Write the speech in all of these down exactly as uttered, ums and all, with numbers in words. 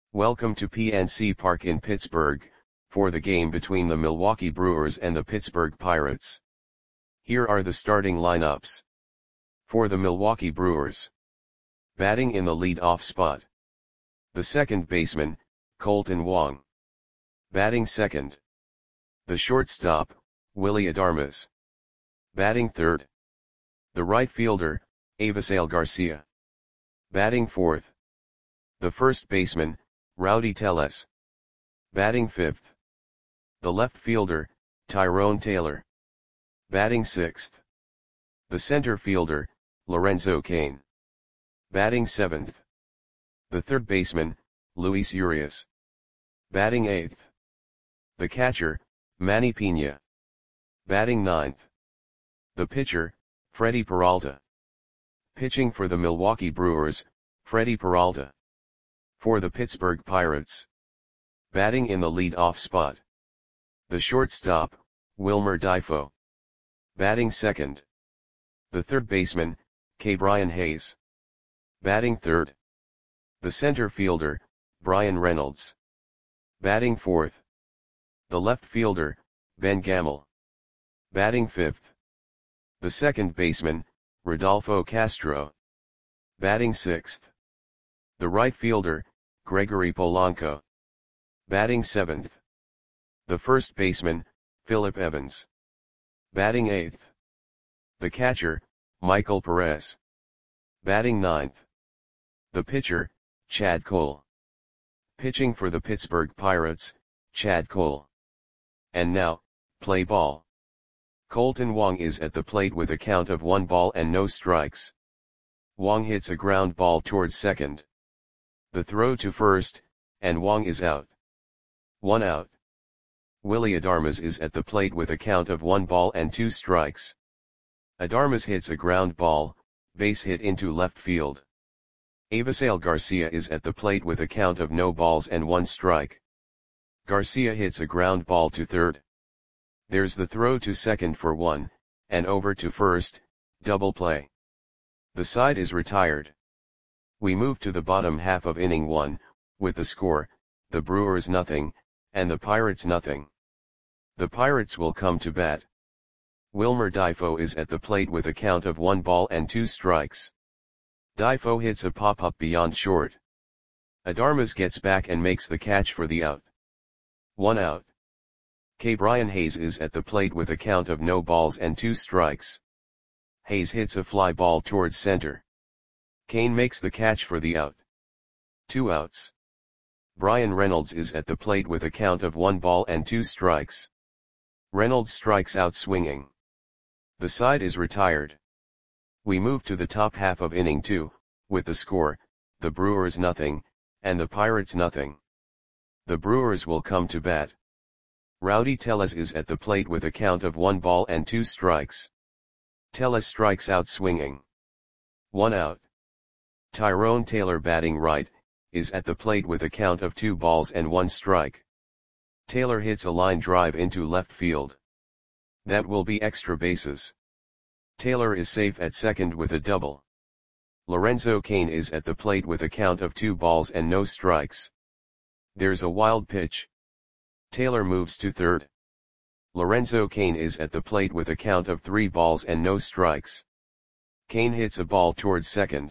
Welcome to P N C Park in Pittsburgh, for the game between the Milwaukee Brewers and the Pittsburgh Pirates. Here are the starting lineups. For the Milwaukee Brewers. Batting in the lead-off spot. The second baseman, Kolten Wong. Batting second. The shortstop, Willy Adames. Batting third. The right fielder, Avisail Garcia. Batting fourth. The first baseman, Rowdy Tellez. Batting fifth. The left fielder, Tyrone Taylor. Batting sixth. The center fielder, Lorenzo Cain. Batting seventh. The third baseman, Luis Urias. Batting eighth. The catcher, Manny Piña. Batting ninth. The pitcher, Freddie Peralta. Pitching for the Milwaukee Brewers, Freddie Peralta. For the Pittsburgh Pirates. Batting in the lead-off spot. The shortstop, Wilmer Difo. Batting second. The third baseman, Ke'Bryan Hayes. Batting third. The center fielder, Bryan Reynolds. Batting fourth. The left fielder, Ben Gamel. Batting fifth. The second baseman, Rodolfo Castro. Batting sixth. The right fielder, Gregory Polanco. Batting seventh. The first baseman, Philip Evans. Batting eighth. The catcher, Michael Perez. Batting ninth. The pitcher, Chad Cole. Pitching for the Pittsburgh Pirates, Chad Cole. And now, play ball. Kolten Wong is at the plate with a count of one ball and no strikes. Wong hits a ground ball towards second. The throw to first, and Wong is out. One out. Willy Adames is at the plate with a count of one ball and two strikes. Adames hits a ground ball, base hit into left field. Avisail Garcia is at the plate with a count of no balls and one strike. Garcia hits a ground ball to third. There's the throw to second for one, and over to first, double play. The side is retired. We move to the bottom half of inning one, with the score, the Brewers nothing, and the Pirates nothing. The Pirates will come to bat. Wilmer Difo is at the plate with a count of one ball and two strikes. Difo hits a pop-up beyond short. Adames gets back and makes the catch for the out. One out. Ke'Bryan Hayes is at the plate with a count of no balls and two strikes. Hayes hits a fly ball towards center. Cain makes the catch for the out. Two outs. Bryan Reynolds is at the plate with a count of one ball and two strikes. Reynolds strikes out swinging. The side is retired. We move to the top half of inning two, with the score, the Brewers nothing, and the Pirates nothing. The Brewers will come to bat. Rowdy Tellez is at the plate with a count of one ball and two strikes. Tellez strikes out swinging. One out. Tyrone Taylor batting right, is at the plate with a count of two balls and one strike. Taylor hits a line drive into left field. That will be extra bases. Taylor is safe at second with a double. Lorenzo Cain is at the plate with a count of two balls and no strikes. There's a wild pitch. Taylor moves to third. Lorenzo Cain is at the plate with a count of three balls and no strikes. Cain hits a ball towards second.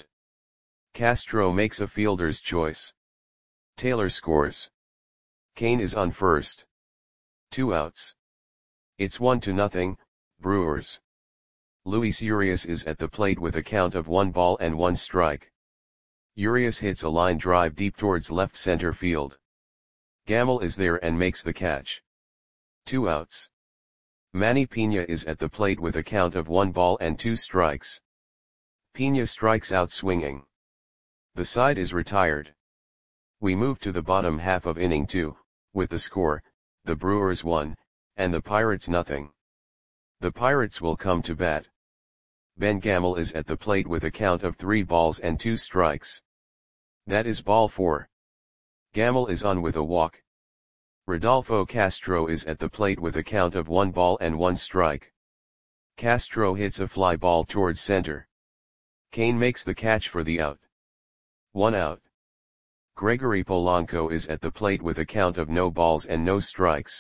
Castro makes a fielder's choice. Taylor scores. Cain is on first. Two outs. It's one to nothing, Brewers. Luis Urias is at the plate with a count of one ball and one strike. Urias hits a line drive deep towards left center field. Gamel is there and makes the catch. Two outs. Manny Piña is at the plate with a count of one ball and two strikes. Piña strikes out swinging. The side is retired. We move to the bottom half of inning two, with the score, the Brewers one, and the Pirates nothing. The Pirates will come to bat. Ben Gamel is at the plate with a count of three balls and two strikes. That is ball four. Gamel is on with a walk. Rodolfo Castro is at the plate with a count of one ball and one strike. Castro hits a fly ball towards center. Cain makes the catch for the out. One out. Gregory Polanco is at the plate with a count of no balls and no strikes.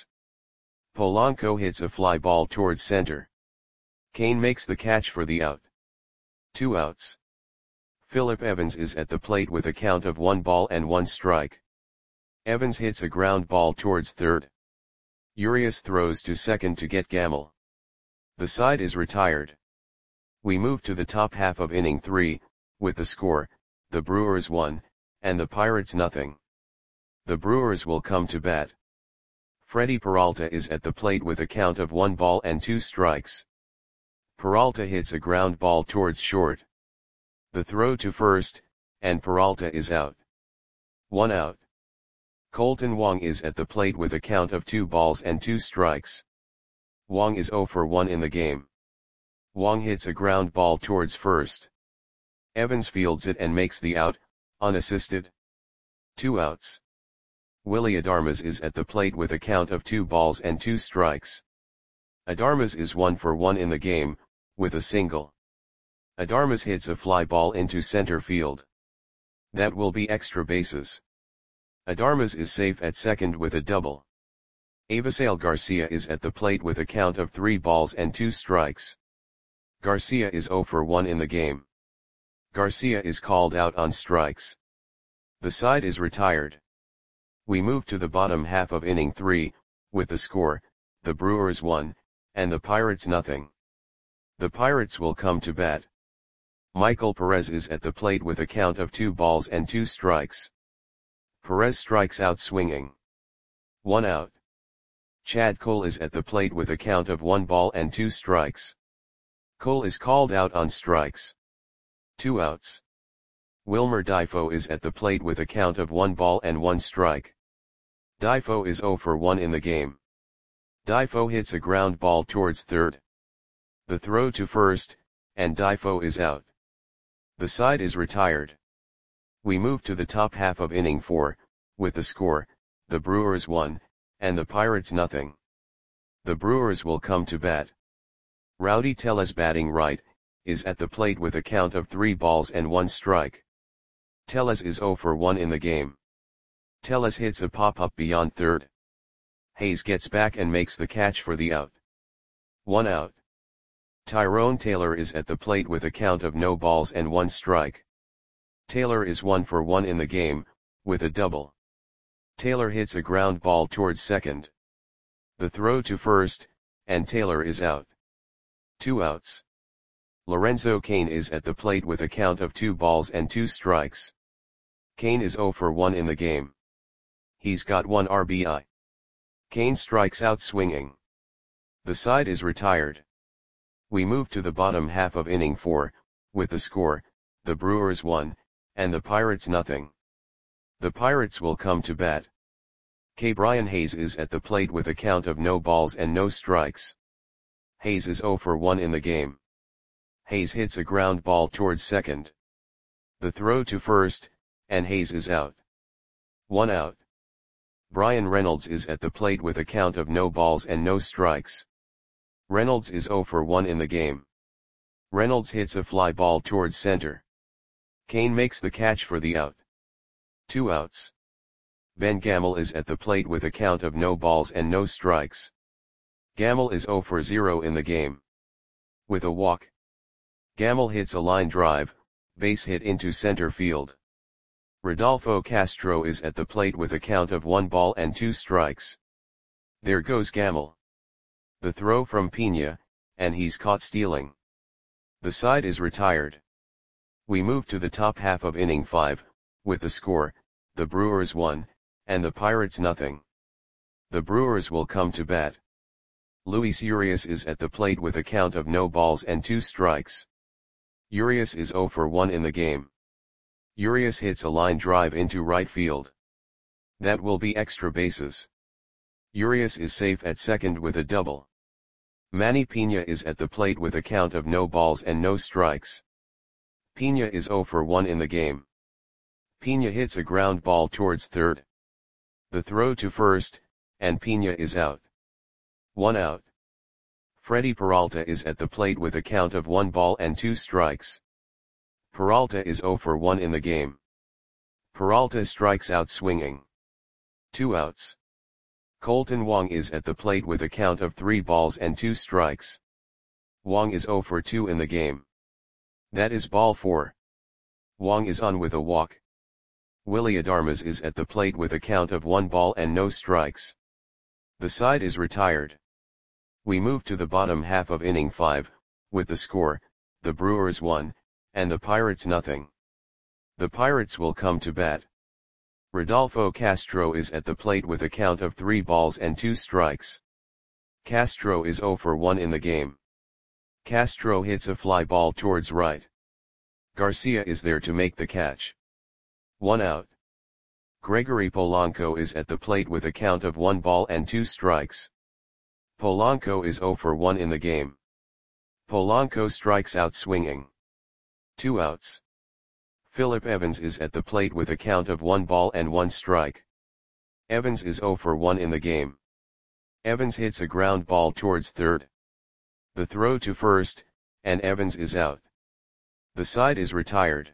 Polanco hits a fly ball towards center. Cain makes the catch for the out. Two outs. Phillip Evans is at the plate with a count of one ball and one strike. Evans hits a ground ball towards third. Urias throws to second to get Gamel. The side is retired. We move to the top half of inning three, with the score, the Brewers one, and the Pirates nothing. The Brewers will come to bat. Freddy Peralta is at the plate with a count of one ball and two strikes. Peralta hits a ground ball towards short. The throw to first, and Peralta is out. One out. Colton Wong is at the plate with a count of two balls and two strikes. Wong is oh for one in the game. Wong hits a ground ball towards first. Evans fields it and makes the out, unassisted. Two outs. Willy Adames is at the plate with a count of two balls and two strikes. Adames is one for one in the game, with a single. Adames hits a fly ball into center field. That will be extra bases. Adames is safe at second with a double. Avisail Garcia is at the plate with a count of three balls and two strikes. Garcia is oh for one in the game. Garcia is called out on strikes. The side is retired. We move to the bottom half of inning three, with the score, the Brewers one, and the Pirates nothing. The Pirates will come to bat. Michael Perez is at the plate with a count of two balls and two strikes. Perez strikes out swinging. One out. Chad Cole is at the plate with a count of one ball and two strikes. Cole is called out on strikes. Two outs. Wilmer Difo is at the plate with a count of one ball and one strike. Difo is oh for one in the game. Difo hits a ground ball towards third. The throw to first, and Difo is out. The side is retired. We move to the top half of inning four, with the score, the Brewers one, and the Pirates nothing. The Brewers will come to bat. Rowdy Tellez batting right, is at the plate with a count of three balls and one strike. Tellez is oh for one in the game. Tellez hits a pop-up beyond third. Hayes gets back and makes the catch for the out. One out. Tyrone Taylor is at the plate with a count of no balls and one strike. Taylor is one for one in the game, with a double. Taylor hits a ground ball towards second. The throw to first, and Taylor is out. Two outs. Lorenzo Cain is at the plate with a count of two balls and two strikes. Cain is oh for one in the game. He's got one R B I. Cain strikes out swinging. The side is retired. We move to the bottom half of inning four, with the score, the Brewers one, and the Pirates nothing. The Pirates will come to bat. K. Brian Hayes is at the plate with a count of no balls and no strikes. Hayes is oh for one in the game. Hayes hits a ground ball towards second. The throw to first, and Hayes is out. One out. Brian Reynolds is at the plate with a count of no balls and no strikes. Reynolds is oh for one in the game. Reynolds hits a fly ball towards center. Cain makes the catch for the out. Two outs. Ben Gamel is at the plate with a count of no balls and no strikes. Gamel is oh for zero in the game. With a walk. Gamel hits a line drive, base hit into center field. Rodolfo Castro is at the plate with a count of one ball and two strikes. There goes Gamel. The throw from Pena, and he's caught stealing. The side is retired. We move to the top half of inning five, with the score, the Brewers one, and the Pirates nothing. The Brewers will come to bat. Luis Urias is at the plate with a count of no balls and two strikes. Urias is oh for one in the game. Urias hits a line drive into right field. That will be extra bases. Urias is safe at second with a double. Manny Pena is at the plate with a count of no balls and no strikes. Pena is oh for one in the game. Pena hits a ground ball towards third. The throw to first, and Pena is out. One out. Freddy Peralta is at the plate with a count of one ball and two strikes. Peralta is oh for one in the game. Peralta strikes out swinging. Two outs. Kolten Wong is at the plate with a count of three balls and two strikes. Wong is oh for two in the game. That is ball four. Wong is on with a walk. Willy Adames is at the plate with a count of one ball and no strikes. The side is retired. We move to the bottom half of inning five, with the score, the Brewers one, and the Pirates nothing. The Pirates will come to bat. Rodolfo Castro is at the plate with a count of three balls and two strikes. Castro is oh for one in the game. Castro hits a fly ball towards right. Garcia is there to make the catch. One out. Gregory Polanco is at the plate with a count of one ball and two strikes. Polanco is oh for one in the game. Polanco strikes out swinging. Two outs. Philip Evans is at the plate with a count of one ball and one strike. Evans is oh for one in the game. Evans hits a ground ball towards third. The throw to first, and Evans is out. The side is retired.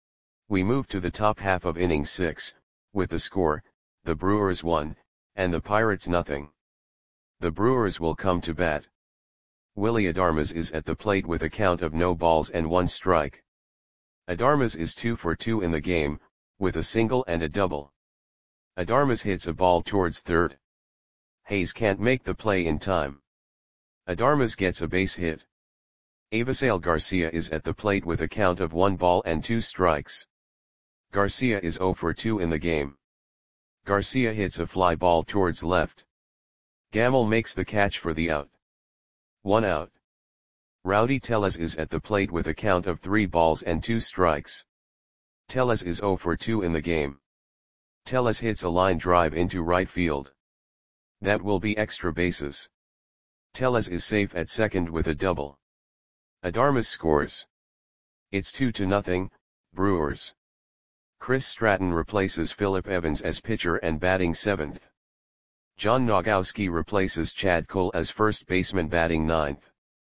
We move to the top half of inning six, with the score, the Brewers one, and the Pirates nothing. The Brewers will come to bat. Willy Adames is at the plate with a count of no balls and one strike. Adames is two for two in the game, with a single and a double. Adames hits a ball towards third. Hayes can't make the play in time. Adames gets a base hit. Avisail Garcia is at the plate with a count of one ball and two strikes. Garcia is oh for two in the game. Garcia hits a fly ball towards left. Gamel makes the catch for the out. One out. Rowdy Tellez is at the plate with a count of three balls and two strikes. Tellez is oh for two in the game. Tellez hits a line drive into right field. That will be extra bases. Tellez is safe at second with a double. Adames scores. It's two to nothing, Brewers. Chris Stratton replaces Philip Evans as pitcher and batting seventh. John Nogowski replaces Chad Cole as first baseman batting ninth.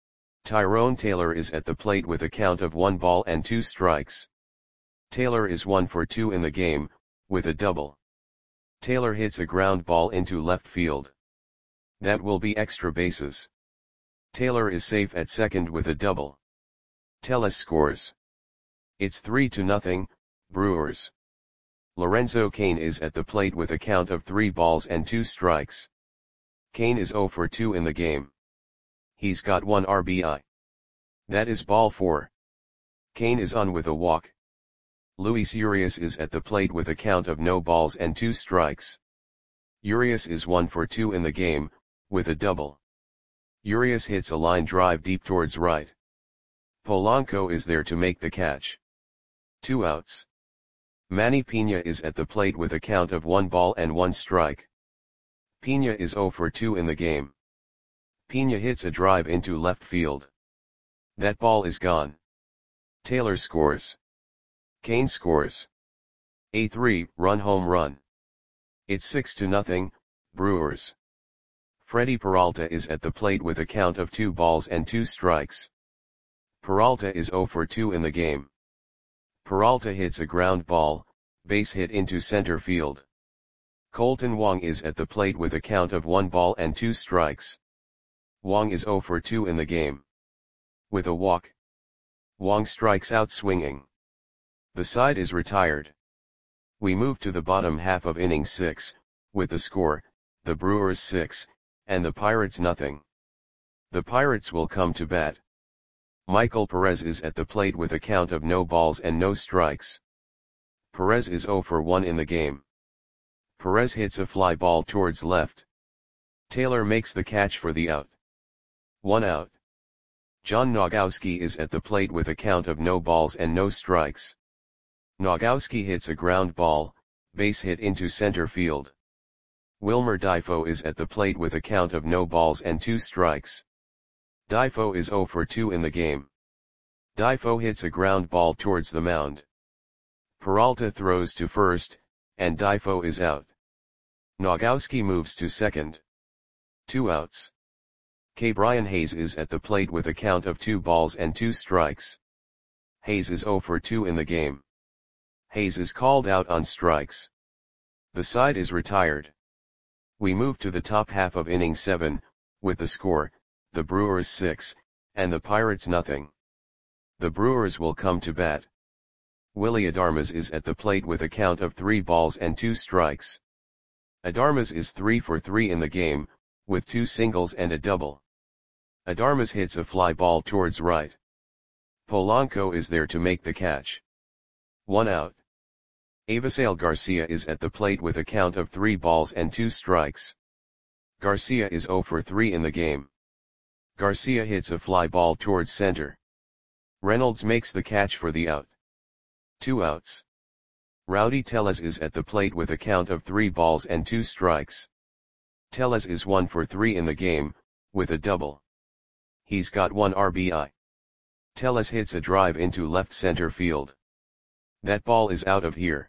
Tyrone Taylor is at the plate with a count of one ball and two strikes. Taylor is one for two in the game, with a double. Taylor hits a ground ball into left field. That will be extra bases. Taylor is safe at second with a double. Tellez scores. It's three to nothing, Brewers. Lorenzo Cain is at the plate with a count of three balls and two strikes. Cain is oh for two in the game. He's got one R B I. That is ball four. Cain is on with a walk. Luis Urias is at the plate with a count of no balls and two strikes. Urias is one for two in the game, with a double. Urias hits a line drive deep towards right. Polanco is there to make the catch. Two outs. Manny Pena is at the plate with a count of one ball and one strike. Pena is oh for two in the game. Pena hits a drive into left field. That ball is gone. Taylor scores. Cain scores. A three-run home run. It's six to nothing, Brewers. Freddie Peralta is at the plate with a count of two balls and two strikes. Peralta is oh for two in the game. Peralta hits a ground ball, base hit into center field. Kolten Wong is at the plate with a count of one ball and two strikes. Wong is oh for two in the game. With a walk. Wong strikes out swinging. The side is retired. We move to the bottom half of inning six, with the score, the Brewers six, and the Pirates nothing. The Pirates will come to bat. Michael Perez is at the plate with a count of no balls and no strikes. Perez is oh for one in the game. Perez hits a fly ball towards left. Taylor makes the catch for the out. One out. John Nogowski is at the plate with a count of no balls and no strikes. Nogowski hits a ground ball, base hit into center field. Wilmer Difo is at the plate with a count of no balls and two strikes. Difo is oh for two in the game. Difo hits a ground ball towards the mound. Peralta throws to first, and Difo is out. Nogowski moves to second. Two outs. K. Brian Hayes is at the plate with a count of two balls and two strikes. Hayes is oh for two in the game. Hayes is called out on strikes. The side is retired. We move to the top half of inning seven, with the score, the Brewers six, and the Pirates nothing. The Brewers will come to bat. Willy Adames is at the plate with a count of three balls and two strikes. Adames is three for three in the game, with two singles and a double. Adames hits a fly ball towards right. Polanco is there to make the catch. One out. Avisail Garcia is at the plate with a count of three balls and two strikes. Garcia is zero for three in the game. Garcia hits a fly ball towards center. Reynolds makes the catch for the out. Two outs. Rowdy Tellez is at the plate with a count of three balls and two strikes. Tellez is one for three in the game, with a double. He's got one R B I. Tellez hits a drive into left center field. That ball is out of here.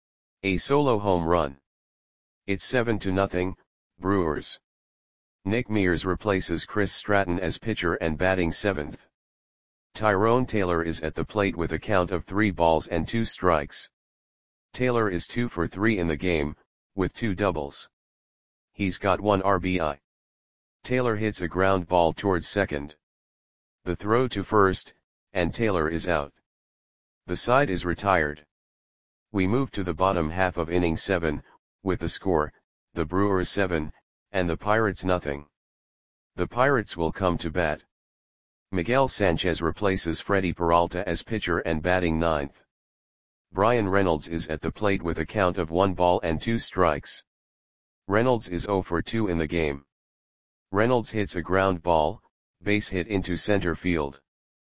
A solo home run. It's seven to nothing, Brewers. Nick Mears replaces Chris Stratton as pitcher and batting seventh. Tyrone Taylor is at the plate with a count of three balls and two strikes. Taylor is two for three in the game, with two doubles. He's got one R B I. Taylor hits a ground ball towards second. The throw to first, and Taylor is out. The side is retired. We move to the bottom half of inning seven, with the score, the Brewers seven, and the Pirates nothing. The Pirates will come to bat. Miguel Sanchez replaces Freddie Peralta as pitcher and batting ninth. Bryan Reynolds is at the plate with a count of one ball and two strikes. Reynolds is zero for two in the game. Reynolds hits a ground ball, base hit into center field.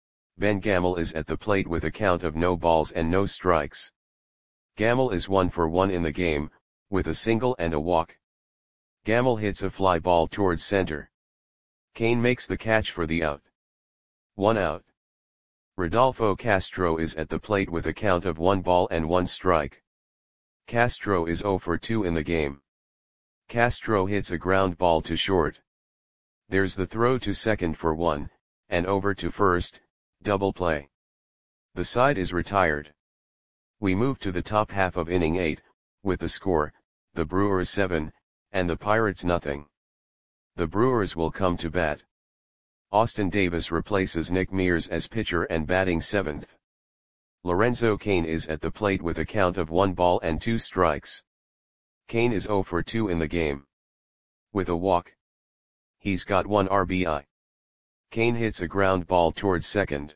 Ben Gamel is at the plate with a count of no balls and no strikes. Gamel is one for one in the game, with a single and a walk. Gamel hits a fly ball towards center. Kane makes the catch for the out. One out. Rodolfo Castro is at the plate with a count of one ball and one strike. Castro is zero for two in the game. Castro hits a ground ball to short. There's the throw to second for one, and over to first, double play. The side is retired. We move to the top half of inning eight, with the score, the Brewers seven, and the Pirates nothing. The Brewers will come to bat. Austin Davis replaces Nick Mears as pitcher and batting seventh. Lorenzo Cain is at the plate with a count of one ball and two strikes. Cain is zero for two in the game. With a walk. He's got one R B I. Cain hits a ground ball towards second.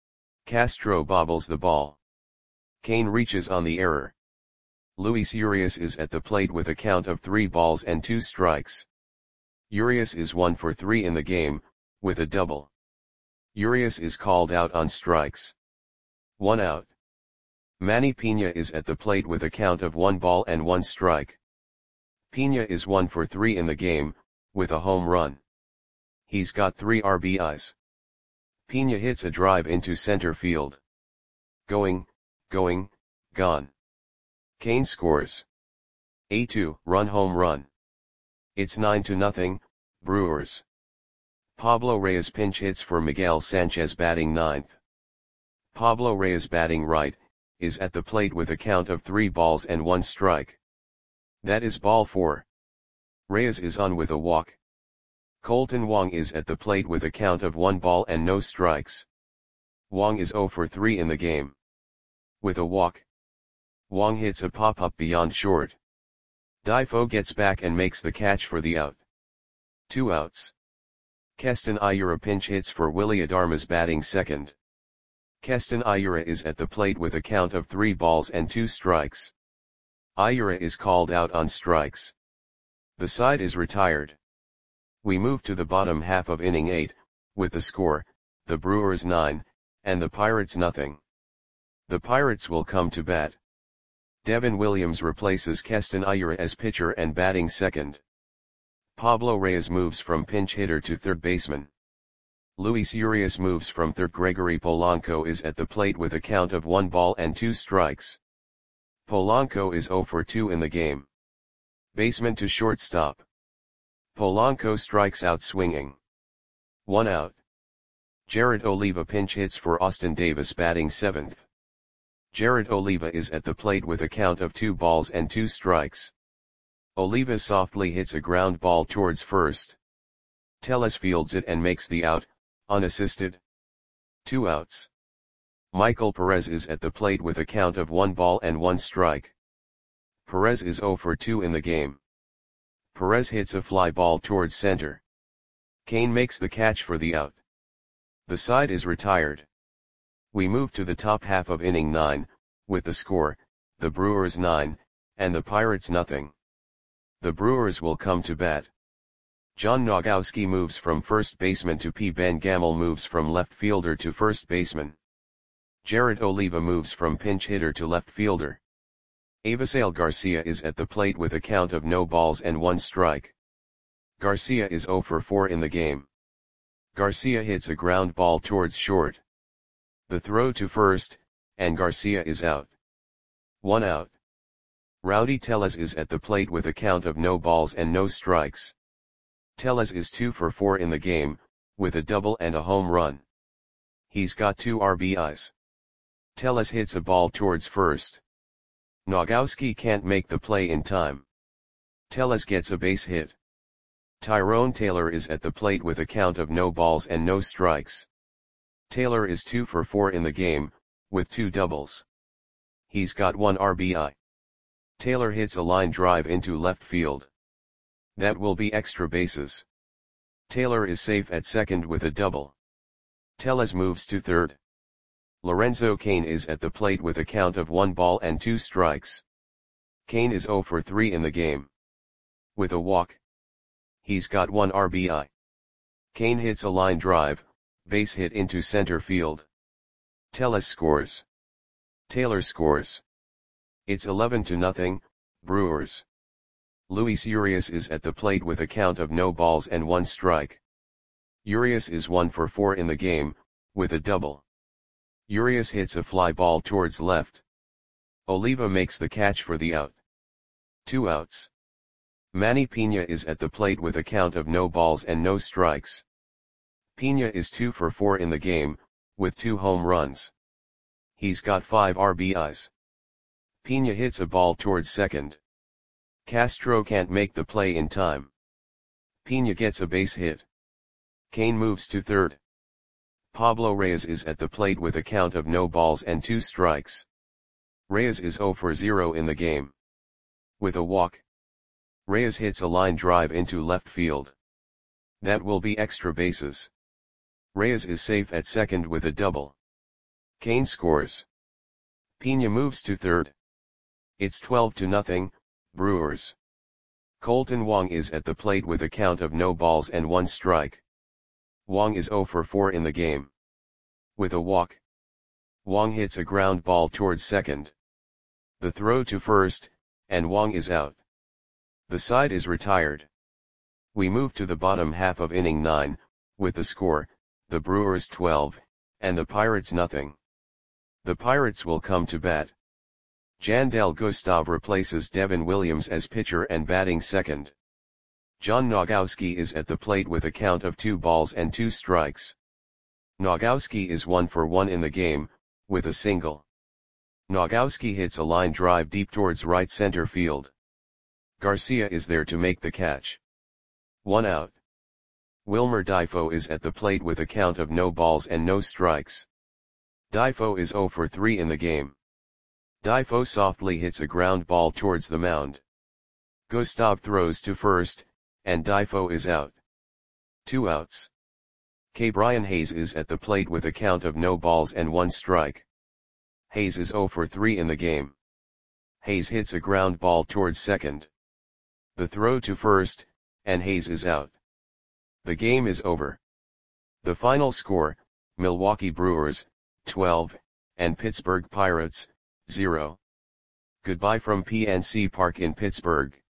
Castro bobbles the ball. Cain reaches on the error. Luis Urias is at the plate with a count of three balls and two strikes. Urias is one for three in the game, with a double. Urias is called out on strikes. One out. Manny Pena is at the plate with a count of one ball and one strike. Pena is one for three in the game, with a home run. He's got three R B Is. Pena hits a drive into center field. Going, going, gone. Cain scores. A two-run home run. It's nine to nothing, Brewers. Pablo Reyes pinch hits for Miguel Sanchez batting ninth. Pablo Reyes batting right, is at the plate with a count of three balls and one strike. That is ball four. Reyes is on with a walk. Colton Wong is at the plate with a count of one ball and no strikes. Wong is zero for three in the game. With a walk. Wong hits a pop-up beyond short. Difo gets back and makes the catch for the out. Two outs. Keston Hiura pinch hits for Willy Adames batting second. Keston Hiura is at the plate with a count of three balls and two strikes. Hiura is called out on strikes. The side is retired. We move to the bottom half of inning eight, with the score, the Brewers nine, and the Pirates nothing. The Pirates will come to bat. Devin Williams replaces Keston Hiura as pitcher and batting second. Pablo Reyes moves from pinch hitter to third baseman. Luis Urias moves from third. Gregory Polanco is at the plate with a count of one ball and two strikes. Polanco is zero for two in the game. Baseman to shortstop. Polanco strikes out swinging. One out. Jared Oliva pinch hits for Austin Davis batting seventh. Jared Oliva is at the plate with a count of two balls and two strikes. Oliva softly hits a ground ball towards first. Tellez fields it and makes the out, unassisted. Two outs. Michael Perez is at the plate with a count of one ball and one strike. Perez is zero for two in the game. Perez hits a fly ball towards center. Cain makes the catch for the out. The side is retired. We move to the top half of inning nine, with the score, the Brewers nine, and the Pirates nothing. The Brewers will come to bat. John Nogowski moves from first baseman to P. Ben Gamel moves from left fielder to first baseman. Jared Oliva moves from pinch hitter to left fielder. Avisail Garcia is at the plate with a count of no balls and one strike. Garcia is zero for four in the game. Garcia hits a ground ball towards short. The throw to first, and Garcia is out. One out. Rowdy Tellez is at the plate with a count of no balls and no strikes. Tellez is two for four in the game, with a double and a home run. He's got two R B Is. Tellez hits a ball towards first. Nogowski can't make the play in time. Tellez gets a base hit. Tyrone Taylor is at the plate with a count of no balls and no strikes. Taylor is two for four in the game, with two doubles. He's got one R B I. Taylor hits a line drive into left field. That will be extra bases. Taylor is safe at second with a double. Tellez moves to third. Lorenzo Cain is at the plate with a count of one ball and two strikes. Cain is zero for three in the game. With a walk. He's got one R B I. Cain hits a line drive, base hit into center field. Tellez scores. Taylor scores. It's eleven to nothing, Brewers. Luis Urias is at the plate with a count of no balls and one strike. Urias is one for four in the game, with a double. Urias hits a fly ball towards left. Oliva makes the catch for the out. Two outs. Manny Pena is at the plate with a count of no balls and no strikes. Pena is two for four in the game, with two home runs. He's got five R B Is. Pena hits a ball towards second. Castro can't make the play in time. Pena gets a base hit. Cain moves to third. Pablo Reyes is at the plate with a count of no balls and two strikes. Reyes is zero for zero in the game. With a walk. Reyes hits a line drive into left field. That will be extra bases. Reyes is safe at second with a double. Cain scores. Pena moves to third. It's twelve to nothing, Brewers. Colton Wong is at the plate with a count of no balls and one strike. Wong is zero for four in the game. With a walk. Wong hits a ground ball towards second. The throw to first, and Wong is out. The side is retired. We move to the bottom half of inning nine, with the score, the Brewers twelve, and the Pirates nothing. The Pirates will come to bat. Jandel Gustav replaces Devin Williams as pitcher and batting second. John Nogowski is at the plate with a count of two balls and two strikes. Nogowski is one for one in the game, with a single. Nogowski hits a line drive deep towards right center field. Garcia is there to make the catch. One out. Wilmer Difo is at the plate with a count of no balls and no strikes. Difo is zero for three in the game. Difo softly hits a ground ball towards the mound. Gustav throws to first, and Difo is out. Two outs. K. Brian Hayes is at the plate with a count of no balls and one strike. Hayes is zero for three in the game. Hayes hits a ground ball towards second. The throw to first, and Hayes is out. The game is over. The final score, Milwaukee Brewers, twelve, and Pittsburgh Pirates, zero. Goodbye from P N C Park in Pittsburgh.